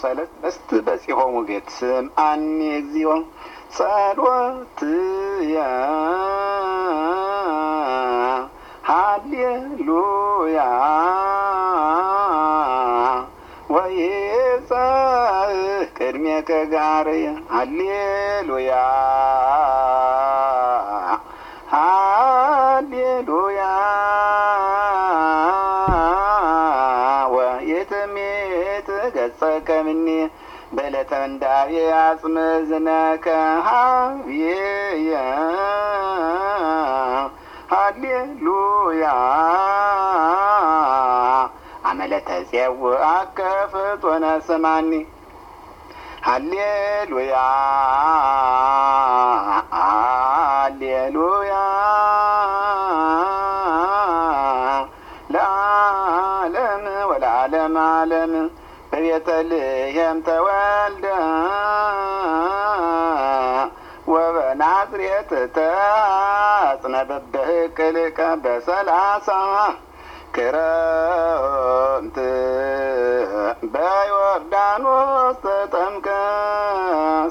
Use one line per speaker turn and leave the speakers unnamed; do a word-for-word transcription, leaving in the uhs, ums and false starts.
ሰለት እስት በጽሖሙ ቤት ስምዓኒ እግዚኦ ጸሎትየ ሃሌሉያ ወይጸእ ቅድሜከ ጋርየ ሃሌሉያ ሃሌሉያ ወይትሜት ገጸከ እምኔ በዕለተ ምንዳቤ አጽመ እዝነከ ኀቤየ ሃሌሉያ አመለተ ፄውዐከ ፍጡነ ስምዓኒ ሃሌሉያ ሃሌሉያ ለዓለም ወለዓለመ ዓለም በቤተልሔም ተወልደ ወበናዝሬት ተአጽነ በበህቅልከ በሰላሳ ክረምት በዮርዳኖስ